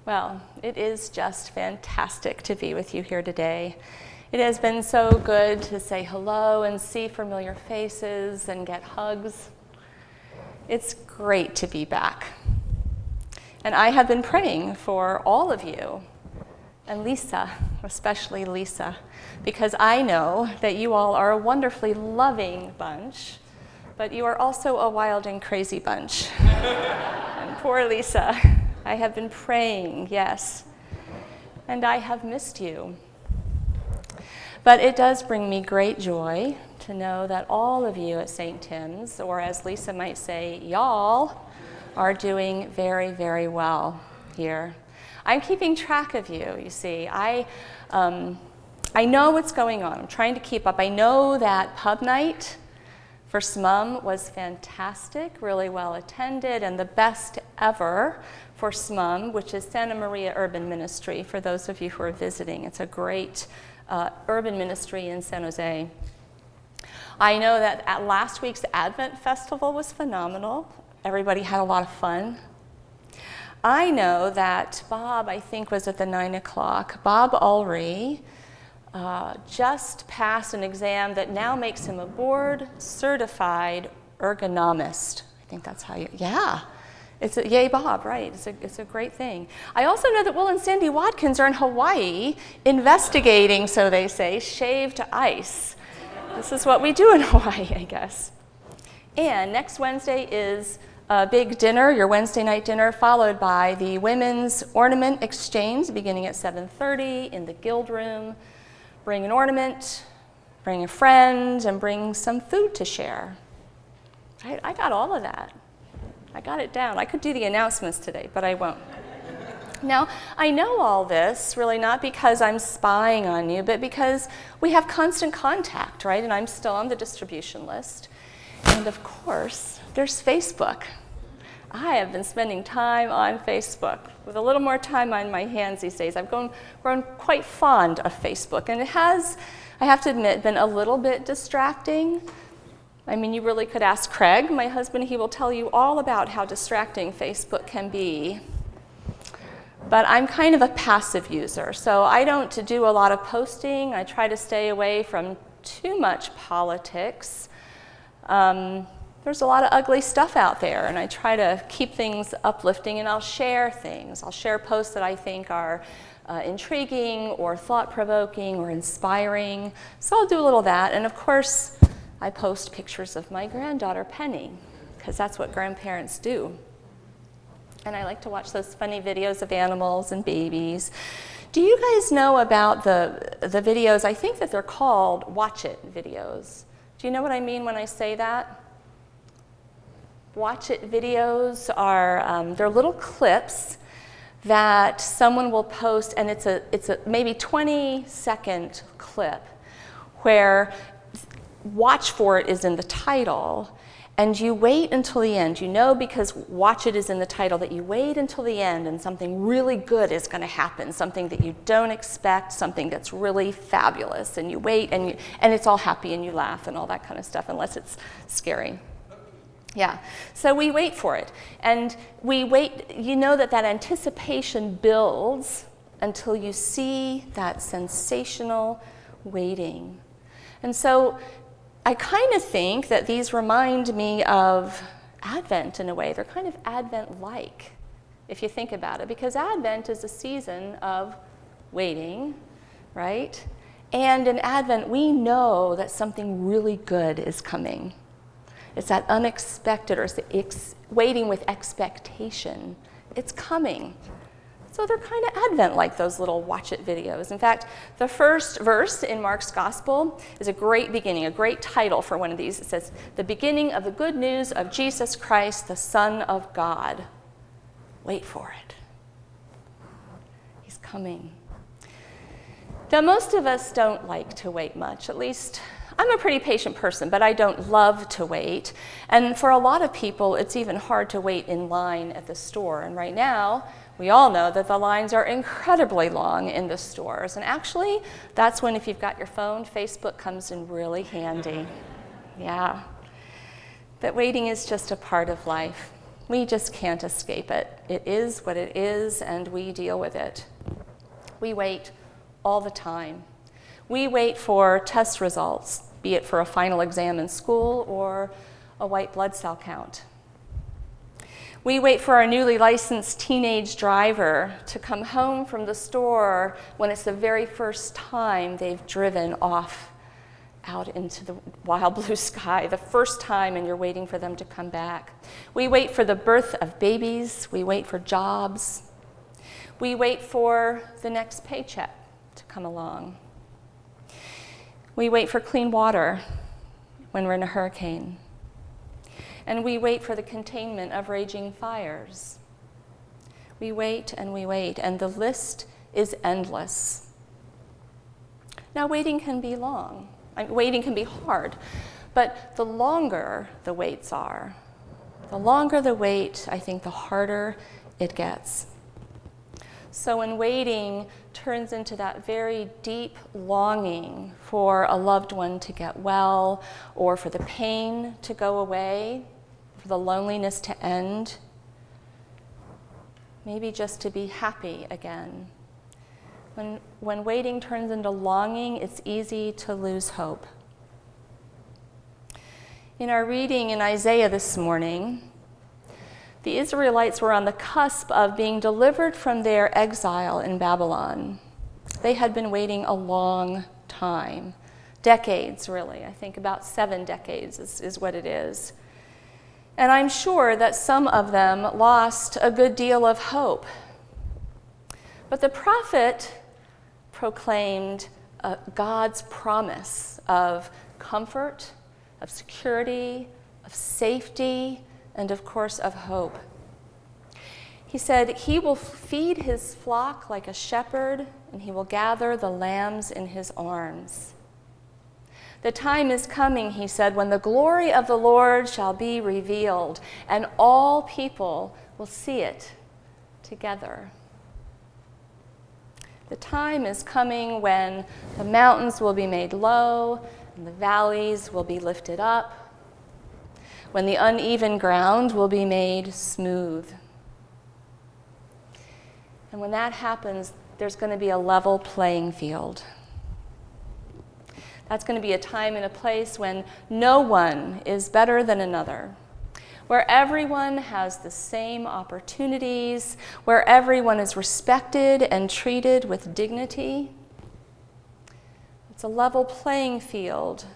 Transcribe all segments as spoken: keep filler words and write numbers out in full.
Well, it is just fantastic to be with you here today. It has been so good to say hello and see familiar faces and get hugs. It's great to be back. And I have been praying for all of you, and Lisa, especially Lisa, because I know that you all are a wonderfully loving bunch, but you are also a wild and crazy bunch. And poor Lisa, I have been praying, yes, and I have missed you. But it does bring me great joy to know that all of you at Saint Tim's, or as Lisa might say, y'all, are doing very, very well here. I'm keeping track of you, you see. I, um, I know what's going on. I'm trying to keep up. I know that pub night for S M U M was fantastic, really well attended, and the best ever for S M U M, which is Santa Maria Urban Ministry, for those of you who are visiting. It's a great uh, urban ministry in San Jose. I know that at last week's Advent Festival was phenomenal. Everybody had a lot of fun. I know that Bob, I think, was at the nine o'clock. Bob Ulrey uh, just passed an exam that now makes him a board-certified ergonomist. I think that's how you, yeah. It's a, yay, Bob, right. It's a, it's a great thing. I also know that Will and Sandy Watkins are in Hawaii investigating, so they say, shaved ice. This is what we do in Hawaii, I guess. And next Wednesday is a big dinner, your Wednesday night dinner, followed by the Women's Ornament Exchange beginning at seven thirty in the Guild Room. Bring an ornament, bring a friend, and bring some food to share. I, I got all of that. I got it down. I could do the announcements today, but I won't. Now, I know all this really not because I'm spying on you, but because we have constant contact, right? And I'm still on the distribution list. And of course, there's Facebook. I have been spending time on Facebook with a little more time on my hands these days. I've grown, grown quite fond of Facebook, and it has, I have to admit, been a little bit distracting. I mean, you really could ask Craig, my husband. He will tell you all about how distracting Facebook can be. But I'm kind of a passive user, so I don't do a lot of posting. I try to stay away from too much politics. Um, there's a lot of ugly stuff out there, and I try to keep things uplifting, and I'll share things. I'll share posts that I think are uh, intriguing or thought-provoking or inspiring. So I'll do a little of that, and of course, I post pictures of my granddaughter, Penny, because that's what grandparents do. And I like to watch those funny videos of animals and babies. Do you guys know about the, the videos? I think that they're called Watch It videos. Do you know what I mean when I say that? Watch It videos are, um, they're little clips that someone will post, and it's a, it's a maybe twenty second clip where watch for it is in the title, and you wait until the end. You know, because watch it is in the title, that you wait until the end and something really good is going to happen, something that you don't expect, something that's really fabulous, and you wait, and, you, and it's all happy, and you laugh and all that kind of stuff, unless it's scary. Yeah, so we wait for it, and we wait. You know that that anticipation builds until you see that sensational waiting. And so I kind of think that these remind me of Advent in a way. They're kind of Advent-like, if you think about it, because Advent is a season of waiting, right? And in Advent, we know that something really good is coming. It's that unexpected, or it's the ex- waiting with expectation. It's coming. So they're kind of Advent-like, those little Watch It videos. In fact, the first verse in Mark's Gospel is a great beginning, a great title for one of these. It says, "The beginning of the good news of Jesus Christ, the Son of God." Wait for it. He's coming. Now, most of us don't like to wait much. At least I'm a pretty patient person, but I don't love to wait. And for a lot of people, it's even hard to wait in line at the store. And right now, we all know that the lines are incredibly long in the stores. And actually, that's when, if you've got your phone, Facebook comes in really handy. Yeah. But waiting is just a part of life. We just can't escape it. It is what it is, and we deal with it. We wait all the time. We wait for test results, be it for a final exam in school or a white blood cell count. We wait for our newly licensed teenage driver to come home from the store when it's the very first time they've driven off out into the wild blue sky, the first time, and you're waiting for them to come back. We wait for the birth of babies. We wait for jobs. We wait for the next paycheck to come along. We wait for clean water when we're in a hurricane. And we wait for the containment of raging fires. We wait and we wait, and the list is endless. Now, waiting can be long. I mean, waiting can be hard, but the longer the waits are, the longer the wait, I think the harder it gets. So when waiting turns into that very deep longing for a loved one to get well, or for the pain to go away, for the loneliness to end, maybe just to be happy again. When, when waiting turns into longing, it's easy to lose hope. In our reading in Isaiah this morning, the Israelites were on the cusp of being delivered from their exile in Babylon. They had been waiting a long time, decades really. I think about seven decades is, is what it is. And I'm sure that some of them lost a good deal of hope. But the prophet proclaimed uh, God's promise of comfort, of security, of safety, and of course of hope. He said, "He will feed his flock like a shepherd, and he will gather the lambs in his arms. The time is coming," he said, "when the glory of the Lord shall be revealed, and all people will see it together." The time is coming when the mountains will be made low and the valleys will be lifted up, when the uneven ground will be made smooth. And when that happens, there's going to be a level playing field. That's going to be a time and a place when no one is better than another, where everyone has the same opportunities, where everyone is respected and treated with dignity. It's a level playing field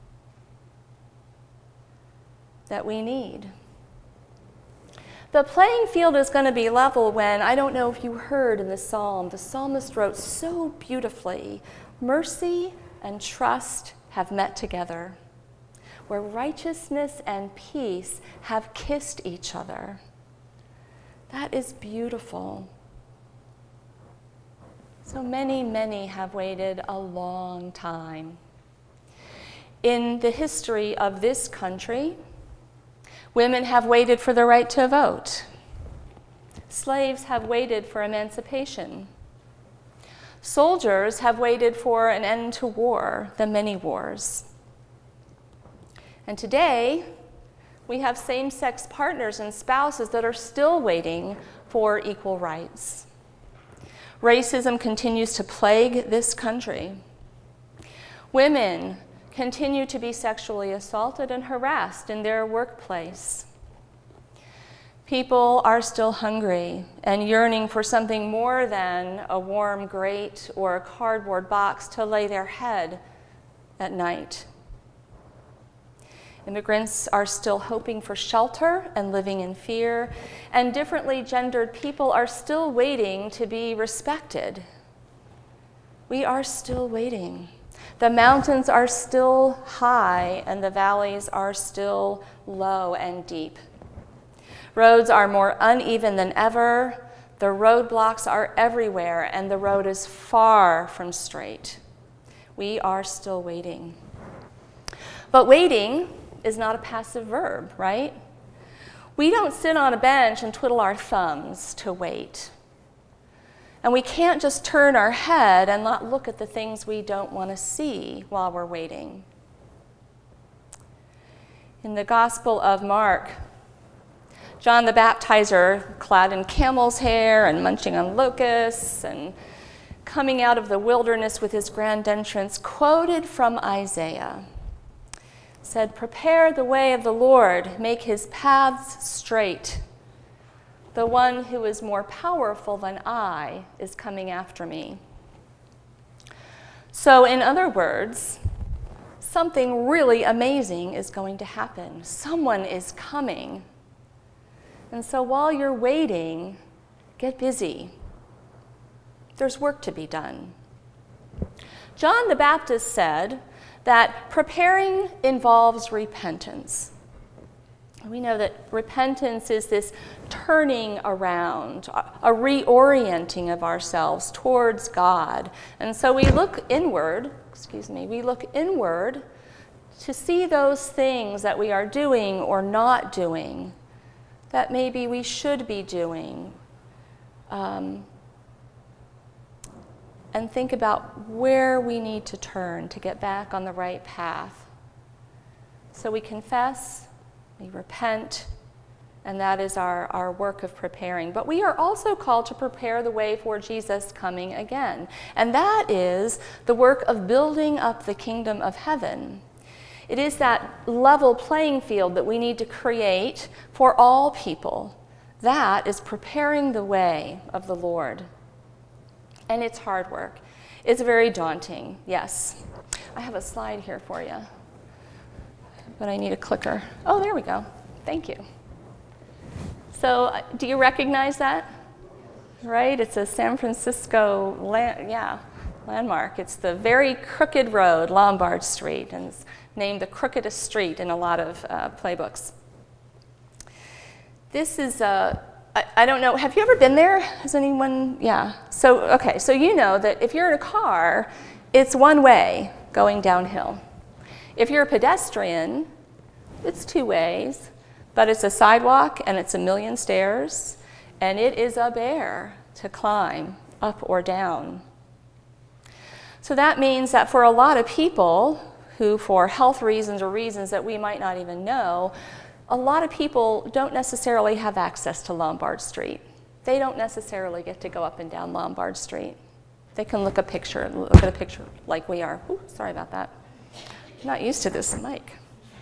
that we need. The playing field is going to be level when, I don't know if you heard in the psalm, the psalmist wrote so beautifully, mercy and trust have met together, where righteousness and peace have kissed each other. That is beautiful. So many, many have waited a long time. In the history of this country, women have waited for the right to vote. Slaves have waited for emancipation. Soldiers have waited for an end to war, the many wars. And today, we have same-sex partners and spouses that are still waiting for equal rights. Racism continues to plague this country. Women continue to be sexually assaulted and harassed in their workplace. People are still hungry and yearning for something more than a warm grate or a cardboard box to lay their head at night. Immigrants are still hoping for shelter and living in fear, and differently gendered people are still waiting to be respected. We are still waiting. The mountains are still high, and the valleys are still low and deep. Roads are more uneven than ever. The roadblocks are everywhere, and the road is far from straight. We are still waiting. But waiting is not a passive verb, right? We don't sit on a bench and twiddle our thumbs to wait. And we can't just turn our head and not look at the things we don't want to see while we're waiting. In the Gospel of Mark, John the Baptizer, clad in camel's hair and munching on locusts and coming out of the wilderness with his grand entrance, quoted from Isaiah, said, "Prepare the way of the Lord, make his paths straight. The one who is more powerful than I is coming after me." So in other words, something really amazing is going to happen. Someone is coming. And so while you're waiting, get busy. There's work to be done. John the Baptist said that preparing involves repentance. We know that repentance is this turning around, a reorienting of ourselves towards God. And so we look inward, excuse me, we look inward to see those things that we are doing or not doing, that maybe we should be doing. Um, and think about where we need to turn to get back on the right path. So we confess, we repent, and that is our, our work of preparing. But we are also called to prepare the way for Jesus coming again. And that is the work of building up the kingdom of heaven. It is that level playing field that we need to create for all people. That is preparing the way of the Lord. And it's hard work. It's very daunting, yes. I have a slide here for you, but I need a clicker. Oh, there we go. Thank you. So uh, do you recognize that? Right? It's a San Francisco land, yeah, landmark. It's the very crooked road, Lombard Street, and it's named the crookedest street in a lot of uh, playbooks. This is a I, I don't know, have you ever been there? Has anyone, yeah. So, okay, so you know that if you're in a car, it's one way going downhill. If you're a pedestrian, it's two ways, but it's a sidewalk and it's a million stairs, and it is a bear to climb up or down. So that means that for a lot of people who, for health reasons or reasons that we might not even know, a lot of people don't necessarily have access to Lombard Street. They don't necessarily get to go up and down Lombard Street. They can look a picture, look at a picture like we are. Ooh, sorry about that. I'm not used to this mic.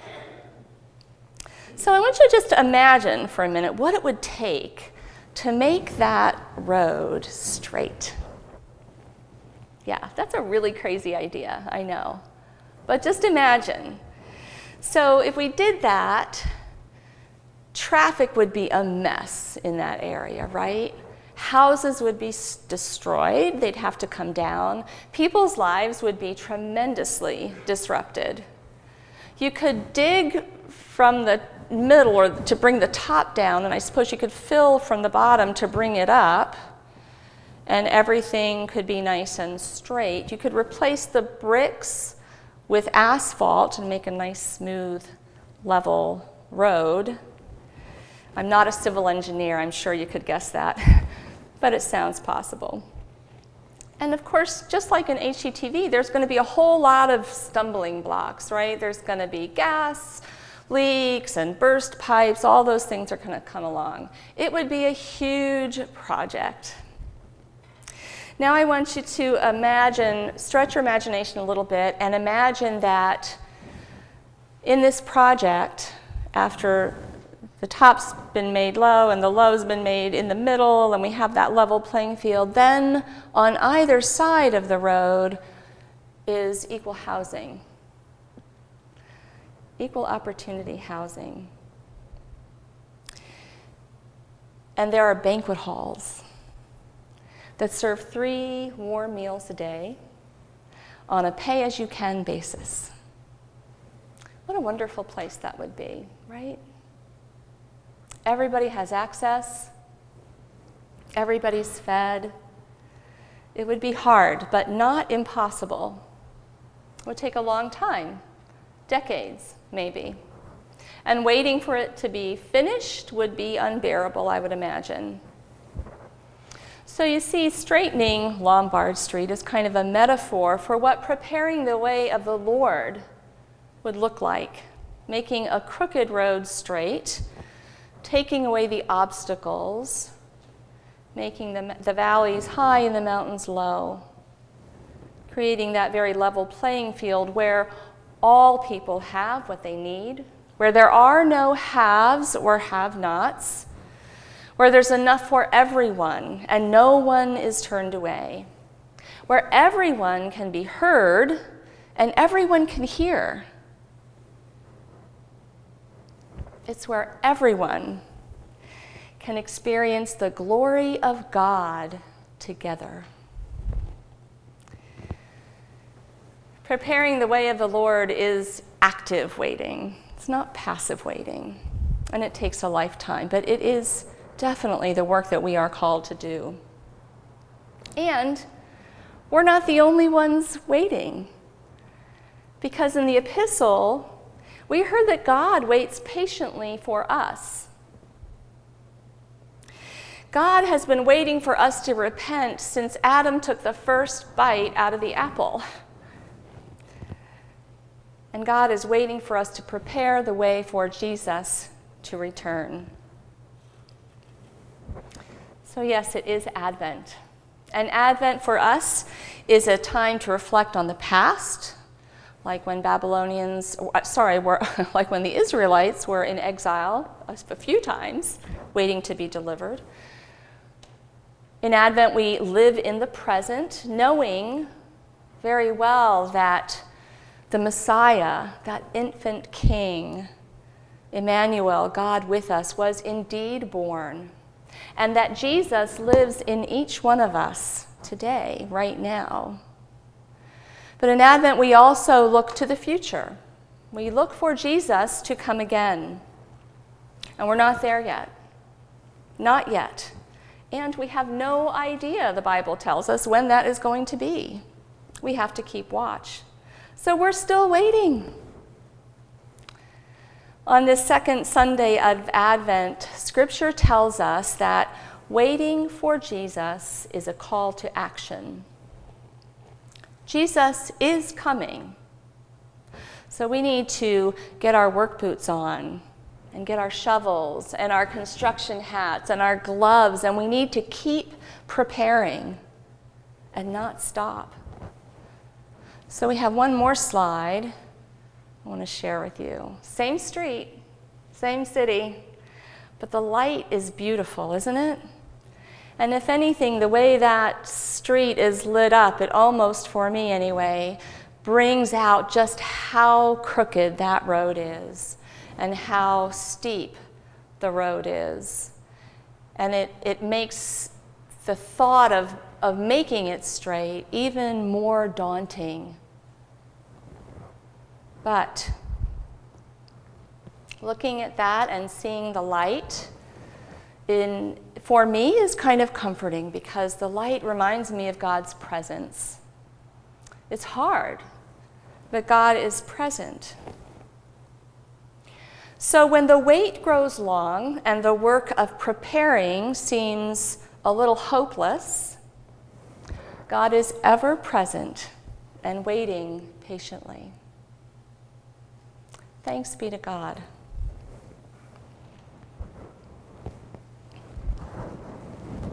So I want you to just imagine for a minute what it would take to make that road straight. Yeah, that's a really crazy idea, I know. But just imagine. So if we did that, traffic would be a mess in that area, right? Houses would be destroyed. They'd have to come down. People's lives would be tremendously disrupted. You could dig from the middle or to bring the top down, and I suppose you could fill from the bottom to bring it up, and everything could be nice and straight. You could replace the bricks with asphalt and make a nice, smooth, level road. I'm not a civil engineer, I'm sure you could guess that, but it sounds possible. And of course, just like in H G T V, there's going to be a whole lot of stumbling blocks, right? There's going to be gas leaks and burst pipes, all those things are going to come along. It would be a huge project. Now I want you to imagine, stretch your imagination a little bit, and imagine that in this project, after the top's been made low and the low's been made in the middle, and we have that level playing field, then on either side of the road is equal housing, equal opportunity housing. And there are banquet halls that serve three warm meals a day on a pay-as-you-can basis. What a wonderful place that would be, right? Everybody has access. Everybody's fed. It would be hard, but not impossible. It would take a long time, decades maybe. And waiting for it to be finished would be unbearable, I would imagine. So you see, straightening Lombard Street is kind of a metaphor for what preparing the way of the Lord would look like. Making a crooked road straight taking away the obstacles, making the, the valleys high and the mountains low, creating that very level playing field where all people have what they need, where there are no haves or have-nots, where there's enough for everyone and no one is turned away, where everyone can be heard and everyone can hear. It's where everyone can experience the glory of God together. Preparing the way of the Lord is active waiting. It's not passive waiting, and it takes a lifetime, but it is definitely the work that we are called to do. And we're not the only ones waiting, because in the epistle, we heard that God waits patiently for us. God has been waiting for us to repent since Adam took the first bite out of the apple. And God is waiting for us to prepare the way for Jesus to return. So yes, it is Advent. And Advent for us is a time to reflect on the past, like when Babylonians, sorry, were, like when the Israelites were in exile a few times, waiting to be delivered. In Advent, we live in the present, knowing very well that the Messiah, that infant King, Emmanuel, God with us, was indeed born, and that Jesus lives in each one of us today, right now. But in Advent, we also look to the future. We look for Jesus to come again. And we're not there yet. Not yet. And we have no idea, the Bible tells us, when that is going to be. We have to keep watch. So we're still waiting. On this second Sunday of Advent, Scripture tells us that waiting for Jesus is a call to action. Jesus is coming. So we need to get our work boots on and get our shovels and our construction hats and our gloves, and we need to keep preparing and not stop. So we have one more slide I want to share with you. Same street, same city, but the light is beautiful, isn't it? And if anything, the way that street is lit up, it almost, for me anyway, brings out just how crooked that road is and how steep the road is. And it, it makes the thought of, of making it straight even more daunting. But looking at that and seeing the light, in, for me, is kind of comforting because the light reminds me of God's presence. It's hard, but God is present. So when the wait grows long and the work of preparing seems a little hopeless, God is ever present and waiting patiently. Thanks be to God.